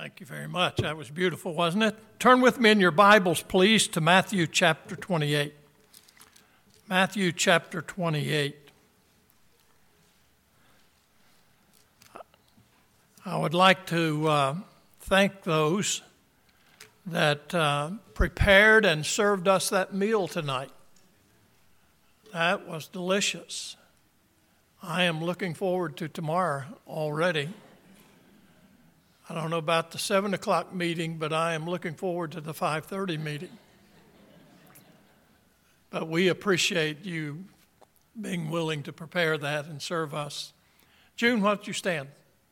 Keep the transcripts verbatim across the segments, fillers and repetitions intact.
Thank you very much. That was beautiful, wasn't it? Turn with me in your Bibles, please, to Matthew chapter twenty-eight. Matthew chapter twenty-eight. I would like to uh, thank those that uh, prepared and served us that meal tonight. That was delicious. I am looking forward to tomorrow already. I don't know about the seven o'clock meeting, but I am looking forward to the five thirty meeting. But we appreciate you being willing to prepare that and serve us. June, why don't you stand?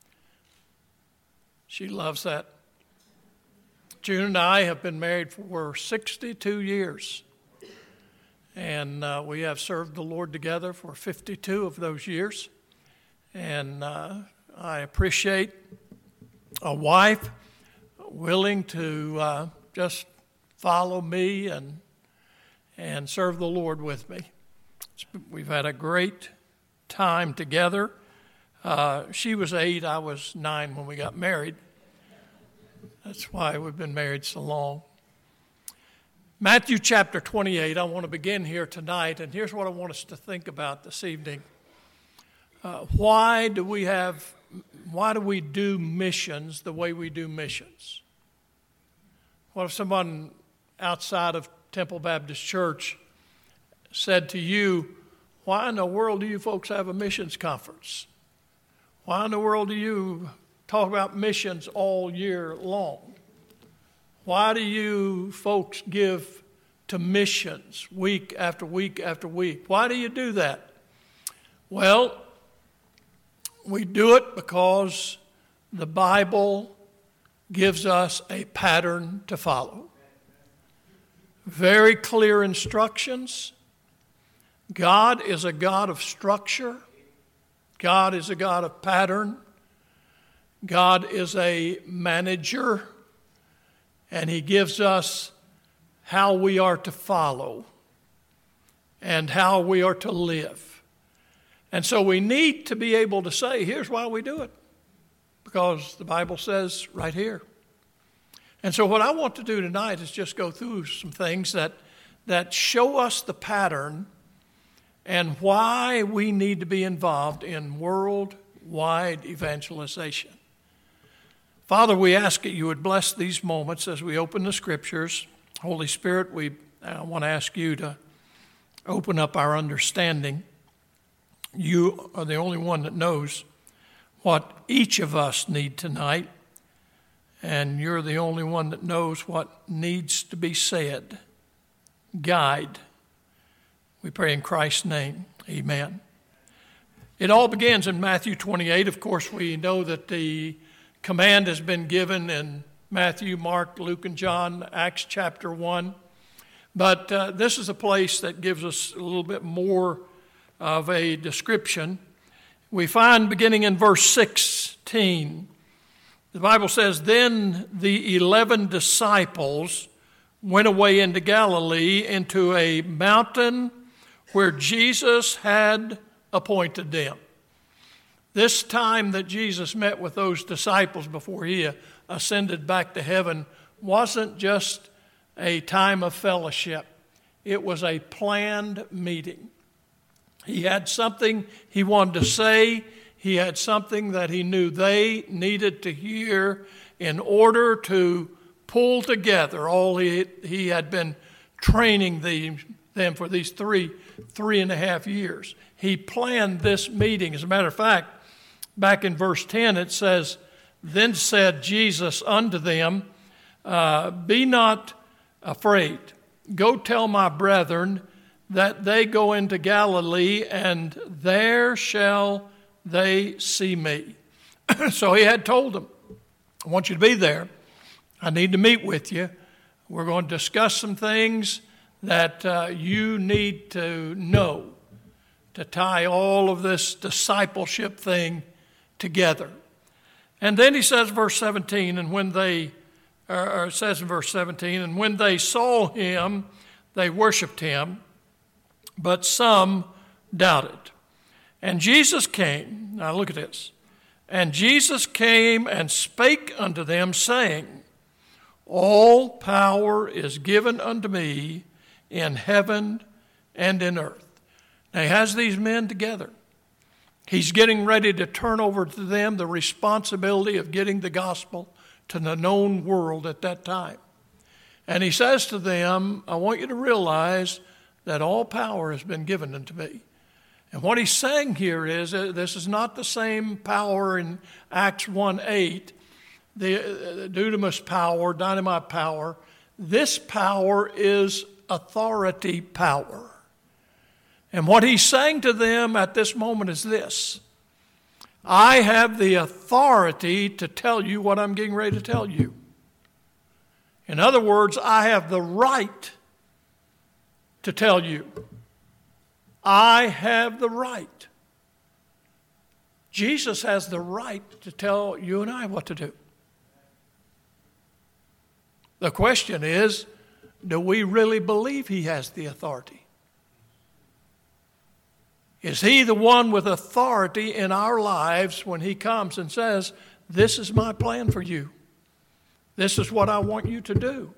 She loves that. June and I have been married for sixty-two years. And uh, we have served the Lord together for fifty-two of those years. And uh, I appreciate a wife willing to uh, just follow me and and serve the Lord with me. We've had a great time together. Uh, she was eight, I was nine when we got married. That's why we've been married so long. Matthew chapter twenty-eight, I want to begin here tonight, and here's what I want us to think about this evening. Uh, why do we have, why do we do missions the way we do missions? What if someone outside of Temple Baptist Church said to you, why in the world do you folks have a missions conference? Why in the world do you talk about missions all year long? Why do you folks give to missions week after week after week? Why do you do that? Well, we do it because the Bible gives us a pattern to follow. Very clear instructions. God is a God of structure. God is a God of pattern. God is a manager. And he gives us how we are to follow and how we are to live. And so we need to be able to say, here's why we do it. Because the Bible says right here. And so what I want to do tonight is just go through some things that, that show us the pattern and why we need to be involved in worldwide evangelization. Father, we ask that you would bless these moments as we open the Scriptures. Holy Spirit, we uh, want to ask you to open up our understanding. You are the only one that knows what each of us need tonight, and you're the only one that knows what needs to be said. Guide. We pray in Christ's name. Amen. It all begins in Matthew twenty-eight. Of course, we know that the command has been given in Matthew, Mark, Luke, and John, Acts chapter one. But uh, this is a place that gives us a little bit more of a description. We find beginning in verse sixteen, the Bible says, Then the eleven disciples went away into Galilee, into a mountain where Jesus had appointed them. This time that Jesus met with those disciples before he ascended back to heaven wasn't just a time of fellowship. It was a planned meeting. He had something he wanted to say. He had something that he knew they needed to hear in order to pull together all he, he had been training the, them for these three, three and a half years. He planned this meeting. As a matter of fact, back in verse ten, it says, Then said Jesus unto them, uh, Be not afraid. Go tell my brethren that they go into Galilee, and there shall they see me. So he had told them, I want you to be there. I need to meet with you. We're going to discuss some things that uh, you need to know to tie all of this discipleship thing together. And then he says, verse seventeen, and when they, or it says in verse seventeen, and when they saw him, they worshiped him, but some doubted. And Jesus came, now look at this, And Jesus came and spake unto them, saying, All power is given unto me in heaven and in earth. Now he has these men together. He's getting ready to turn over to them the responsibility of getting the gospel to the known world at that time. And he says to them, I want you to realize that all power has been given unto me. And what he's saying here is uh, this is not the same power in Acts one eight, the uh, dunamis power, dynamite power. This power is authority power. And what he's saying to them at this moment is this: I have the authority to tell you what I'm getting ready to tell you. In other words, I have the right to tell you. I have the right. Jesus has the right to tell you and I what to do. The question is, do we really believe he has the authority? Is he the one with authority in our lives when he comes and says, this is my plan for you. This is what I want you to do.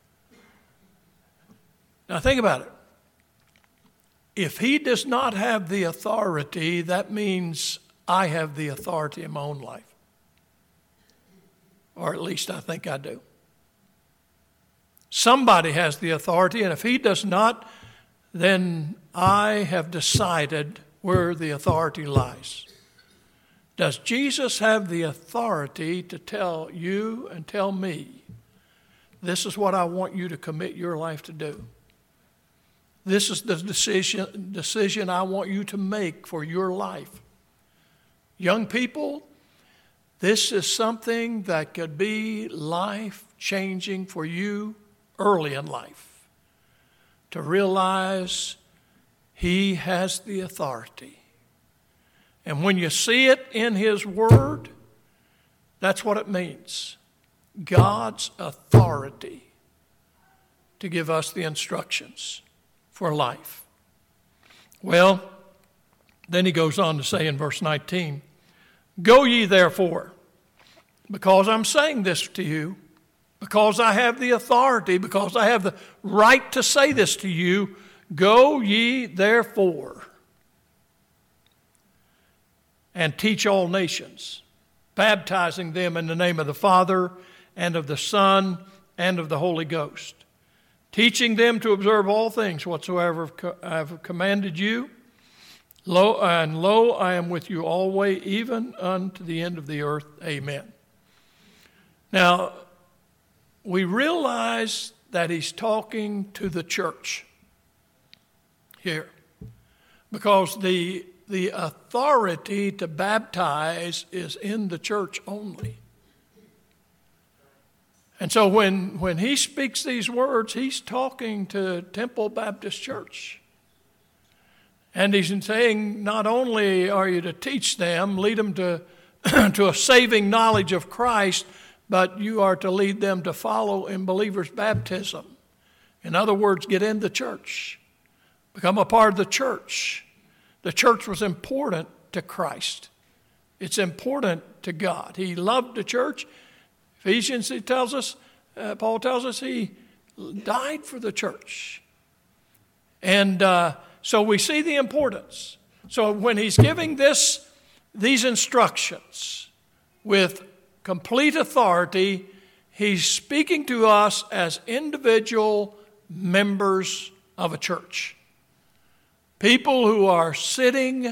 Now think about it. If he does not have the authority, that means I have the authority in my own life. Or at least I think I do. Somebody has the authority, and if he does not, then I have decided where the authority lies. Does Jesus have the authority to tell you and tell me, this is what I want you to commit your life to do? This is the decision, decision I want you to make for your life. Young people, this is something that could be life-changing for you early in life. To realize he has the authority. And when you see it in his word, that's what it means. God's authority to give us the instructions for life. Well, then he goes on to say in verse nineteen, Go ye therefore, because I'm saying this to you, because I have the authority, because I have the right to say this to you, go ye therefore and teach all nations, baptizing them in the name of the Father and of the Son and of the Holy Ghost, teaching them to observe all things whatsoever I have commanded you. Lo, and lo, I am with you always, even unto the end of the earth. Amen. Now, we realize that he's talking to the church here, because the, the authority to baptize is in the church only. And so when, when he speaks these words, he's talking to Temple Baptist Church. And he's saying, not only are you to teach them, lead them to, to a saving knowledge of Christ, but you are to lead them to follow in believers' baptism. In other words, get in the church. Become a part of the church. The church was important to Christ. It's important to God. He loved the church. Ephesians, he tells us, uh, Paul tells us he died for the church. And uh, so we see the importance. So when he's giving this, these instructions with complete authority, he's speaking to us as individual members of a church. People who are sitting,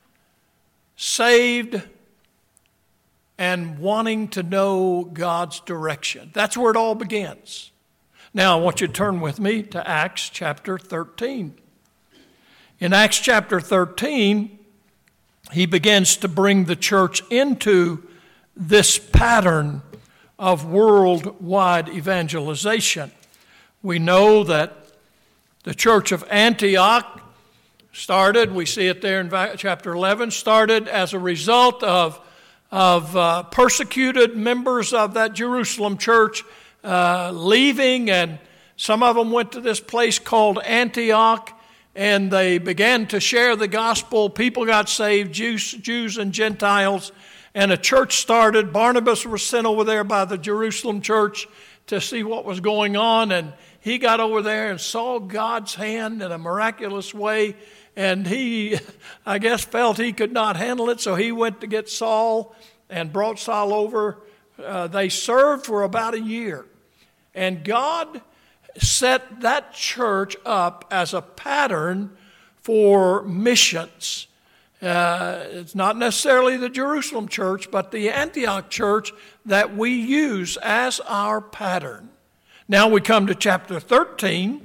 saved, and wanting to know God's direction. That's where it all begins. Now, I want you to turn with me to Acts chapter thirteen. In Acts chapter thirteen, he begins to bring the church into this pattern of worldwide evangelization. We know that the church of Antioch started, we see it there in chapter eleven, started as a result of, of uh, persecuted members of that Jerusalem church uh, leaving, and some of them went to this place called Antioch, and they began to share the gospel. People got saved, Jews, Jews and Gentiles. and a church started. Barnabas was sent over there by the Jerusalem church to see what was going on, and he got over there and saw God's hand in a miraculous way, and he, I guess, felt he could not handle it, so he went to get Saul and brought Saul over. Uh, they served for about a year, and God set that church up as a pattern for missions. Uh, it's not necessarily the Jerusalem church, but the Antioch church that we use as our pattern. Now we come to chapter thirteen,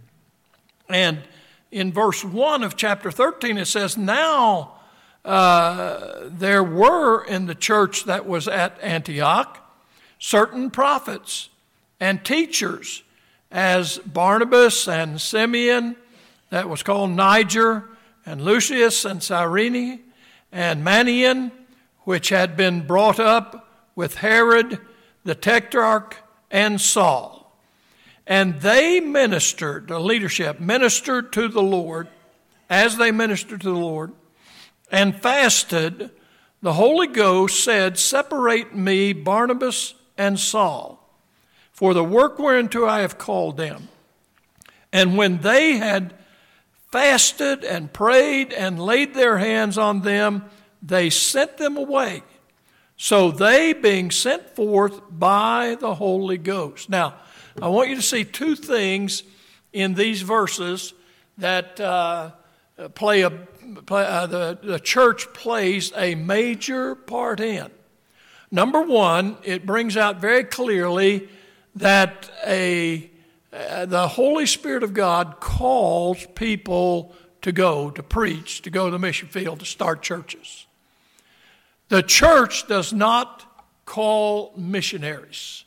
and in verse one of chapter thirteen it says, Now uh, there were in the church that was at Antioch certain prophets and teachers, as Barnabas and Simeon, that was called Niger, and Lucius and Cyrene, and Manaen, which had been brought up with Herod the Tetrarch and Saul. And they ministered, the leadership ministered to the Lord, as they ministered to the Lord, and fasted. The Holy Ghost said, Separate me, Barnabas and Saul, for the work whereunto I have called them. And when they had fasted and prayed and laid their hands on them, they sent them away. So they, being sent forth by the Holy Ghost. Now, I want you to see two things in these verses that uh, play a play, uh, the, the church plays a major part in. Number one, it brings out very clearly that a Uh, the Holy Spirit of God calls people to go, to preach, to go to the mission field, to start churches. The church does not call missionaries.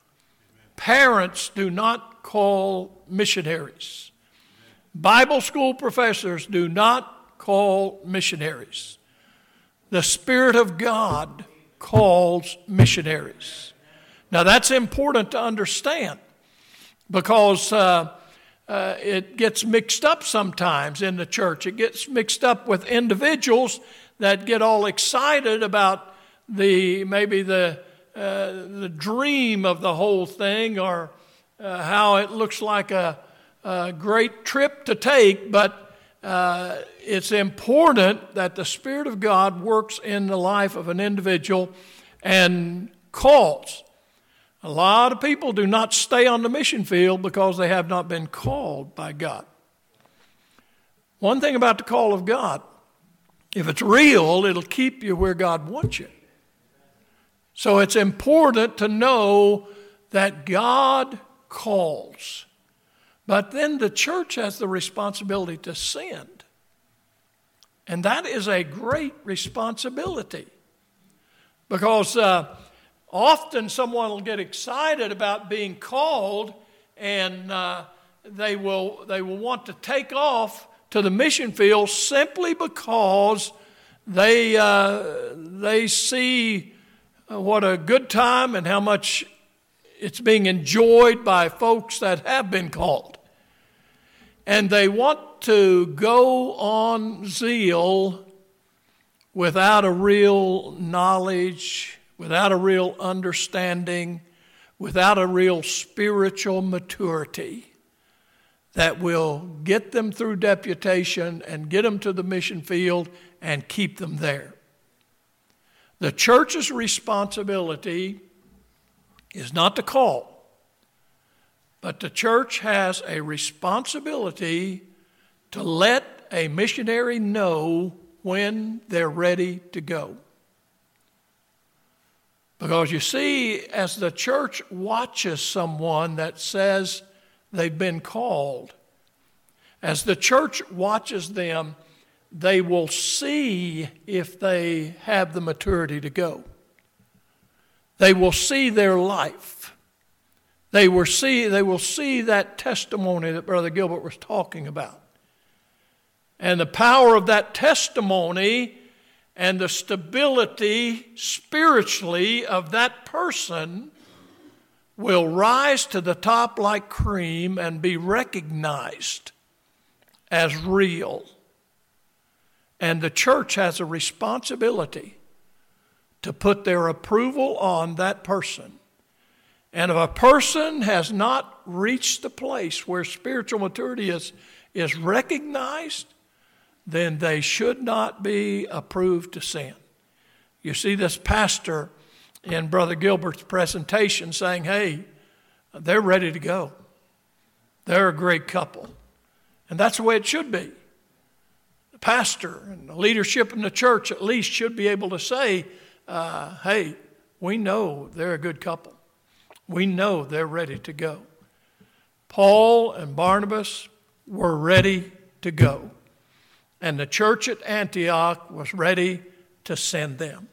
Parents do not call missionaries. Bible school professors do not call missionaries. The Spirit of God calls missionaries. Now that's important to understand, because uh, uh, it gets mixed up sometimes in the church. It gets mixed up with individuals that get all excited about the maybe the uh, the dream of the whole thing, or uh, how it looks like a, a great trip to take. But uh, it's important that the Spirit of God works in the life of an individual and calls. A lot of people do not stay on the mission field because they have not been called by God. One thing about the call of God, if it's real, it'll keep you where God wants you. So it's important to know that God calls. But then the church has the responsibility to send. And that is a great responsibility. Because uh, often someone will get excited about being called, and uh, they will they will want to take off to the mission field simply because they uh, they see what a good time and how much it's being enjoyed by folks that have been called. And they want to go on zeal without a real knowledge, without a real understanding, without a real spiritual maturity that will get them through deputation and get them to the mission field and keep them there. The church's responsibility is not to call, but the church has a responsibility to let a missionary know when they're ready to go. Because you see, as the church watches someone that says they've been called, as the church watches them, they will see if they have the maturity to go. They will see their life. They will see, they will see that testimony that Brother Gilbert was talking about. And the power of that testimony and the stability spiritually of that person will rise to the top like cream and be recognized as real. And the church has a responsibility to put their approval on that person. And if a person has not reached the place where spiritual maturity is, is recognized, then they should not be approved to sin. You see this pastor in Brother Gilbert's presentation saying, hey, they're ready to go. They're a great couple. And that's the way it should be. The pastor and the leadership in the church at least should be able to say, uh, hey, we know they're a good couple. We know they're ready to go. Paul and Barnabas were ready to go. And the church at Antioch was ready to send them.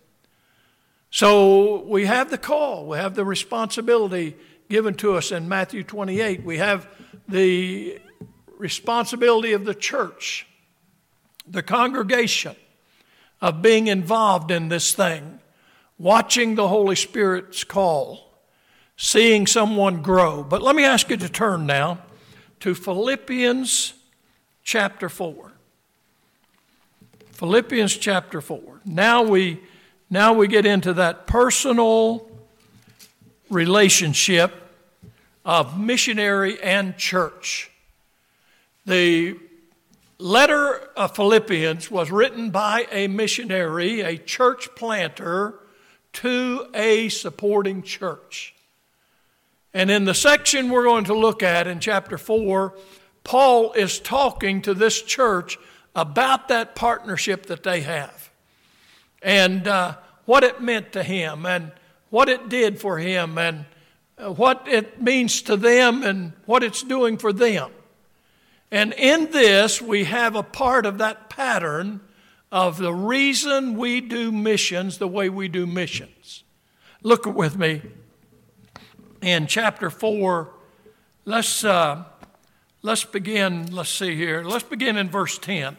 So we have the call. We have the responsibility given to us in Matthew twenty-eight. We have the responsibility of the church, the congregation, of being involved in this thing, watching the Holy Spirit's call, seeing someone grow. But let me ask you to turn now to Philippians chapter four. Philippians chapter four. Now we, now we get into that personal relationship of missionary and church. The letter of Philippians was written by a missionary, a church planter, to a supporting church. And in the section we're going to look at in chapter four, Paul is talking to this church about that partnership that they have. And uh, what it meant to him and what it did for him and what it means to them and what it's doing for them. And in this, we have a part of that pattern of the reason we do missions the way we do missions. Look with me in chapter four. Let's, uh, let's begin, let's see here. Let's begin in verse ten.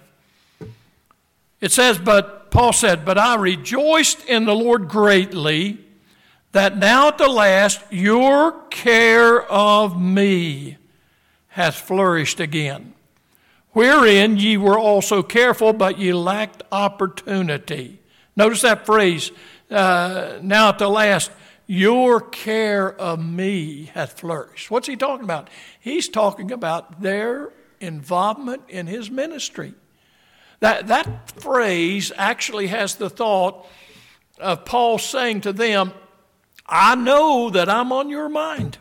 It says, but Paul said, but I rejoiced in the Lord greatly that now at the last your care of me hath flourished again, wherein ye were also careful, but ye lacked opportunity. Notice that phrase, uh, now at the last, your care of me hath flourished. What's he talking about? He's talking about their involvement in his ministry. That, that phrase actually has the thought of Paul saying to them, I know that I'm on your mind.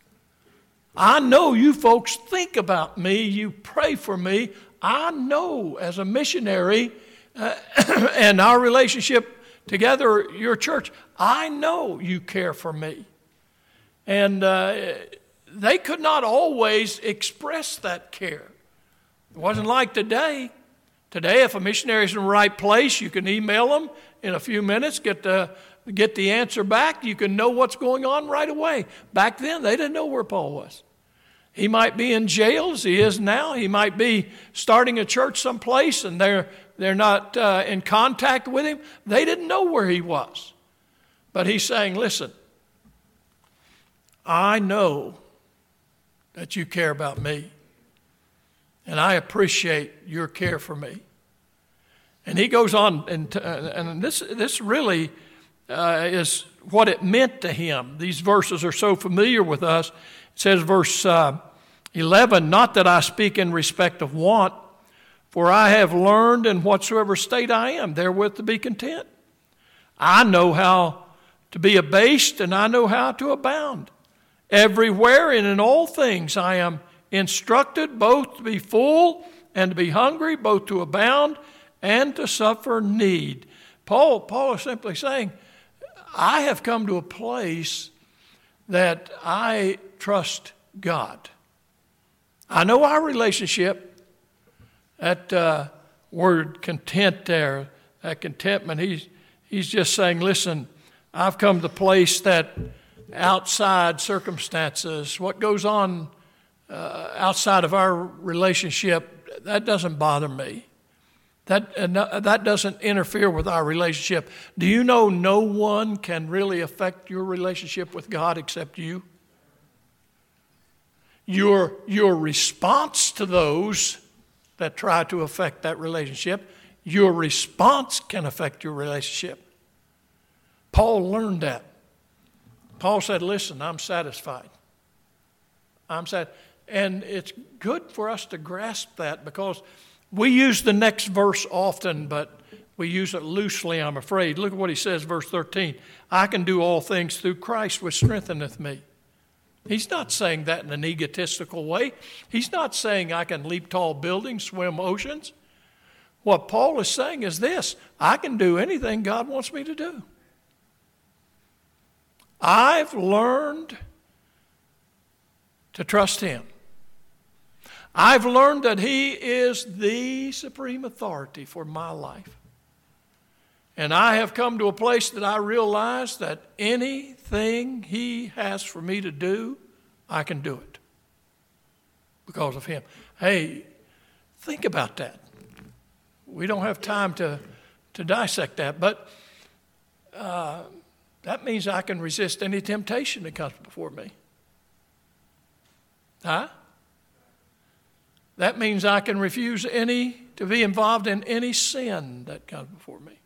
I know you folks think about me. You pray for me. I know as a missionary uh, and our relationship together, your church, I know you care for me. And uh, they could not always express that care. It wasn't like today. Today, if a missionary is in the right place, you can email them in a few minutes, get the, get the answer back. You can know what's going on right away. Back then, they didn't know where Paul was. He might be in jail as he is now. He might be starting a church someplace and they're, they're not uh, in contact with him. They didn't know where he was. But he's saying, listen, I know that you care about me. And I appreciate your care for me. And he goes on, and, uh, and this, this really uh, is what it meant to him. These verses are so familiar with us. It says, verse uh, eleven, not that I speak in respect of want, for I have learned in whatsoever state I am, therewith to be content. I know how to be abased, and I know how to abound. Everywhere and in all things I am instructed both to be full and to be hungry, both to abound and to suffer need. Paul, Paul is simply saying, I have come to a place that I trust God. I know our relationship, that uh, word content there, that contentment, he's, he's just saying, listen, I've come to the place that outside circumstances, what goes on uh, outside of our relationship, that doesn't bother me. That, uh, that doesn't interfere with our relationship. Do you know no one can really affect your relationship with God except you? Your, your response to those that try to affect that relationship, your response can affect your relationship. Paul learned that. Paul said, listen, I'm satisfied. I'm sad. And it's good for us to grasp that because we use the next verse often, but we use it loosely, I'm afraid. Look at what he says, verse thirteen. I can do all things through Christ which strengtheneth me. He's not saying that in an egotistical way. He's not saying I can leap tall buildings, swim oceans. What Paul is saying is this: I can do anything God wants me to do. I've learned to trust Him. I've learned that He is the supreme authority for my life. And I have come to a place that I realize that anything He has for me to do, I can do it because of Him. Hey, think about that. We don't have time to, to dissect that, but uh, that means I can resist any temptation that comes before me. Huh? That means I can refuse any, to be involved in any sin that comes before me.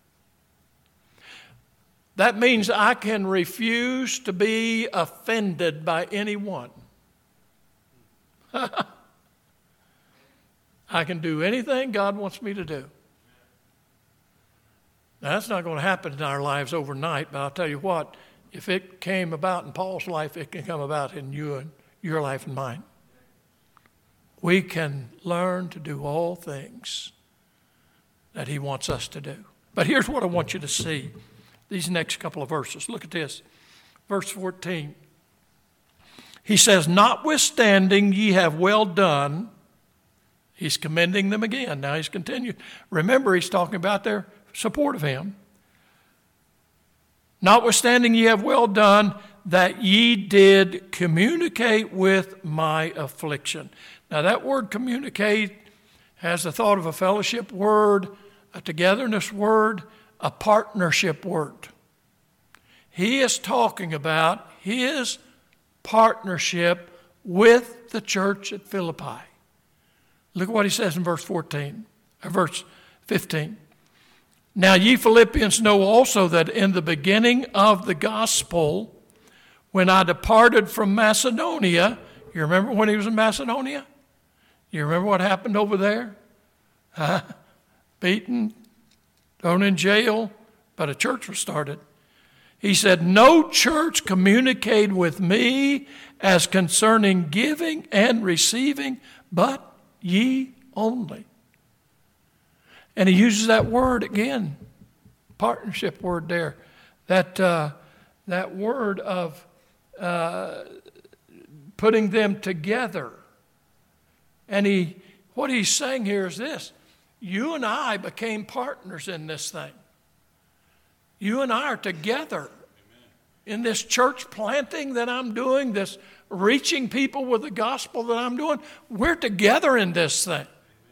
That means I can refuse to be offended by anyone. I can do anything God wants me to do. Now, that's not going to happen in our lives overnight, but I'll tell you what, if it came about in Paul's life, it can come about in you and your life and mine. We can learn to do all things that He wants us to do. But here's what I want you to see, these next couple of verses. Look at this, verse fourteen. He says, notwithstanding ye have well done. He's commending them again. Now he's continued. Remember, he's talking about their support of Him. Notwithstanding ye have well done, that ye did communicate with my affliction. Now that word communicate has the thought of a fellowship word, a togetherness word, a partnership word. He is talking about His partnership with the church at Philippi. Look at what he says in verse fourteen, or verse fifteen. Now ye Philippians know also that in the beginning of the gospel, when I departed from Macedonia, you remember when he was in Macedonia? You remember what happened over there? Huh? Beaten, thrown in jail, but a church was started. He said, no church communicated with me as concerning giving and receiving, but ye only. And he uses that word again, partnership word there. That, uh, that word of uh, putting them together. And he, what he's saying here is this: you and I became partners in this thing. You and I are together in this church planting that I'm doing, this reaching people with the gospel that I'm doing. We're together in this thing.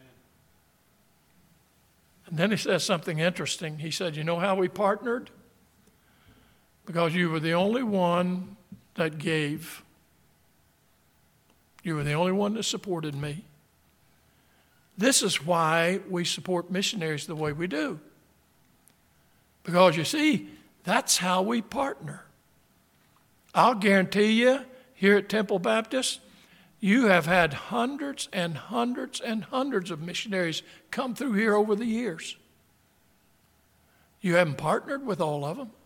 And then he says something interesting. He said, you know how we partnered? Because you were the only one that gave. You were the only one that supported me. This is why we support missionaries the way we do. Because you see, that's how we partner. I'll guarantee you, here at Temple Baptist, you have had hundreds and hundreds and hundreds of missionaries come through here over the years. You haven't partnered with all of them.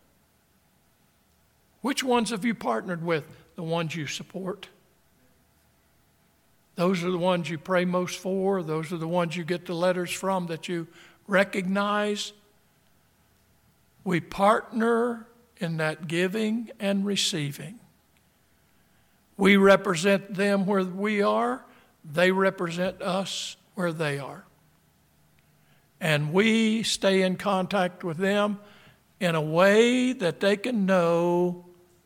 Which ones have you partnered with? The ones you support. Those are the ones you pray most for. Those are the ones you get the letters from that you recognize. We partner in that giving and receiving. We represent them where we are. They represent us where they are. And we stay in contact with them in a way that they can know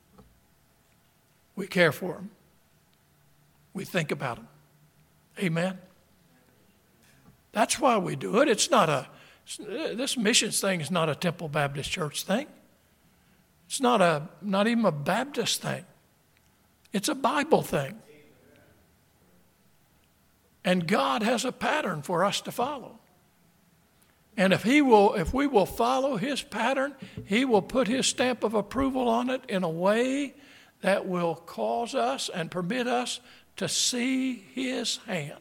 we care for them. We think about them. Amen. That's why we do it. It's not a, this missions thing is not a Temple Baptist Church thing. It's not a, not even a Baptist thing. It's a Bible thing. And God has a pattern for us to follow. And if he will, if we will follow his pattern, he will put his stamp of approval on it in a way that will cause us and permit us to see his hand.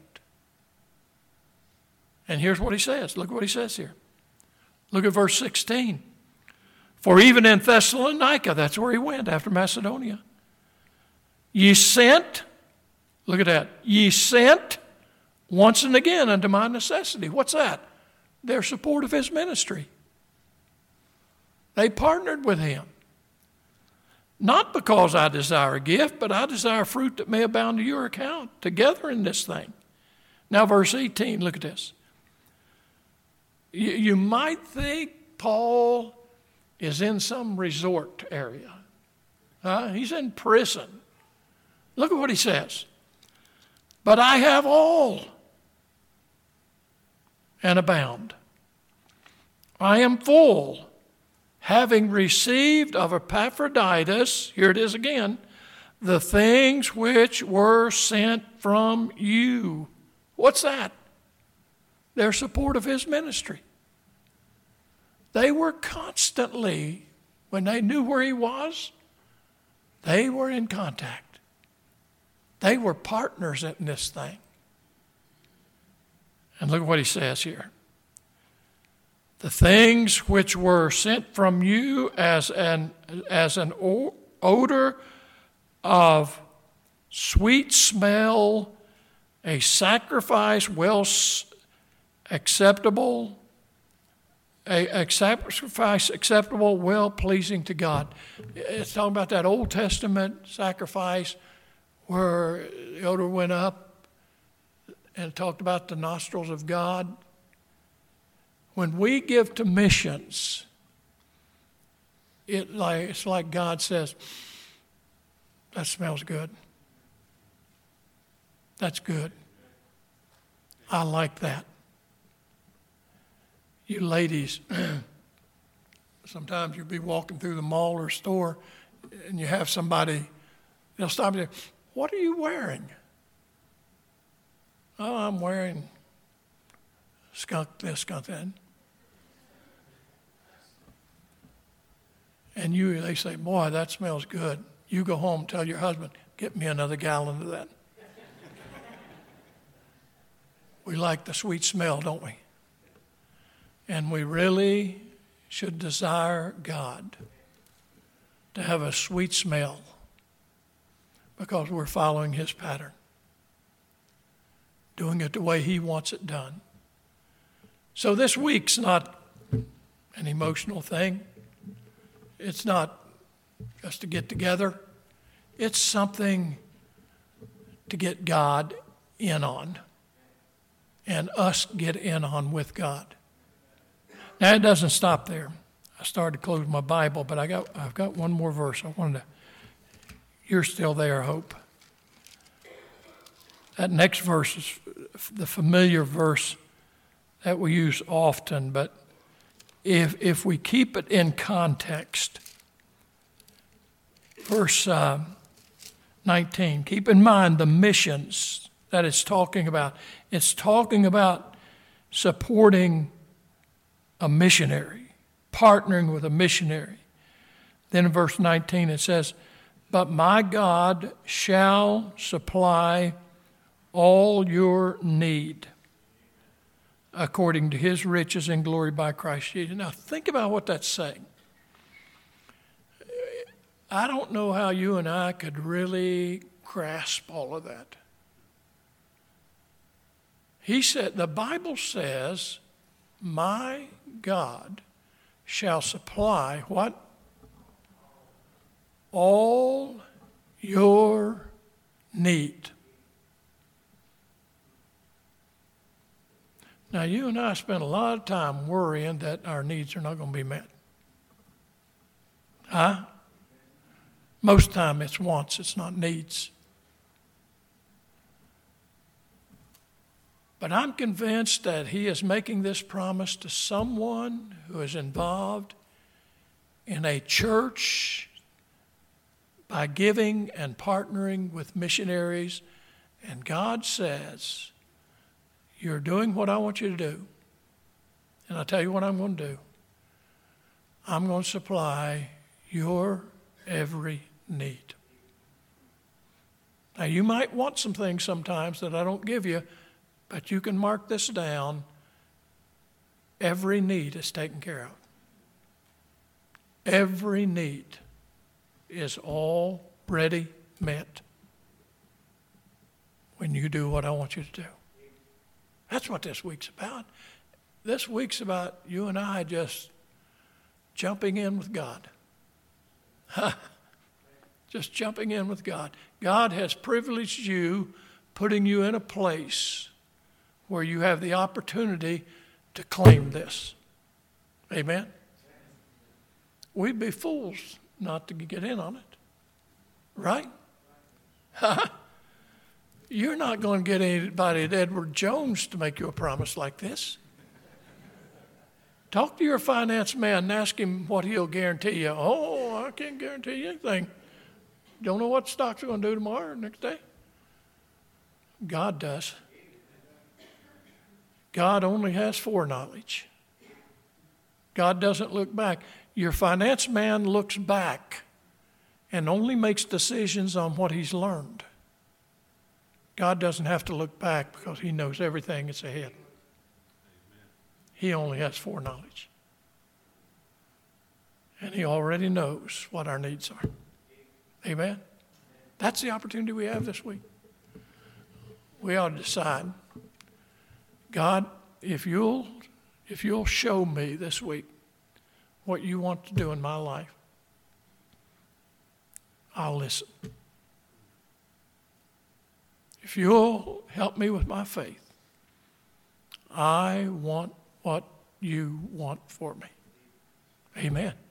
And here's what he says. Look what he says here. Look at verse sixteen. For even in Thessalonica, that's where he went after Macedonia, ye sent, look at that, ye sent once and again unto my necessity. What's that? Their support of his ministry. They partnered with him. Not because I desire a gift, but I desire fruit that may abound to your account, together in this thing. Now verse eighteen, look at this. You, you might think Paul is in some resort area. Uh, he's in prison. Look at what he says. But I have all and abound. I am full, having received of Epaphroditus, here it is again, the things which were sent from you. What's that? Their support of his ministry. They were constantly, when they knew where he was, they were in contact. They were partners in this thing. And look at what he says here. The things which were sent from you as an, as an odor of sweet smell, a sacrifice well acceptable, a, a sacrifice acceptable, well pleasing to God. It's talking about that Old Testament sacrifice where the odor went up and it talked about the nostrils of God. When we give to missions, it like, it's like God says, that smells good. That's good. I like that. You ladies, sometimes you'll be walking through the mall or store and you have somebody, they'll stop you. What are you wearing? Oh, I'm wearing skunk this, skunk that. And you, they say, boy, that smells good. You go home, tell your husband, get me another gallon of that. We like the sweet smell, don't we? And we really should desire God to have a sweet smell because we're following his pattern, doing it the way he wants it done. So this week's not an emotional thing. It's not just to get together. It's something to get God in on and us get in on with God. Now, it doesn't stop there. I started to close my Bible, but I got, I've got one more verse. I wanted to, you're still there, I hope. That next verse is the familiar verse that we use often, but if if we keep it in context, verse uh, nineteen, keep in mind the missions that it's talking about. It's talking about supporting a missionary, partnering with a missionary. Then in verse nineteen it says, but my God shall supply all your need according to his riches and glory by Christ Jesus. Now think about what that's saying. I don't know how you and I could really grasp all of that. He said, the Bible says, my God shall supply what? All your need. Now, you and I spend a lot of time worrying that our needs are not going to be met. Huh? Most time it's wants, it's not needs. But I'm convinced that he is making this promise to someone who is involved in a church by giving and partnering with missionaries. And God says, you're doing what I want you to do. And I'll tell you what I'm going to do. I'm going to supply your every need. Now, you might want some things sometimes that I don't give you, but you can mark this down. Every need is taken care of. Every need is already met when you do what I want you to do. That's what this week's about. This week's about you and I just jumping in with God. Just jumping in with God. God has privileged you, putting you in a place where you have the opportunity to claim this. Amen? We'd be fools not to get in on it. Right? You're not going to get anybody at Edward Jones to make you a promise like this. Talk to your finance man and ask him what he'll guarantee you. Oh, I can't guarantee you anything. Don't know what stocks are going to do tomorrow or next day. God does. God only has foreknowledge. God doesn't look back. Your finance man looks back and only makes decisions on what he's learned. God doesn't have to look back because he knows everything that's ahead. He only has foreknowledge. And he already knows what our needs are. Amen? That's the opportunity we have this week. We ought to decide, God, if you'll, if you'll show me this week what you want to do in my life, I'll listen. If you'll help me with my faith, I want what you want for me. Amen.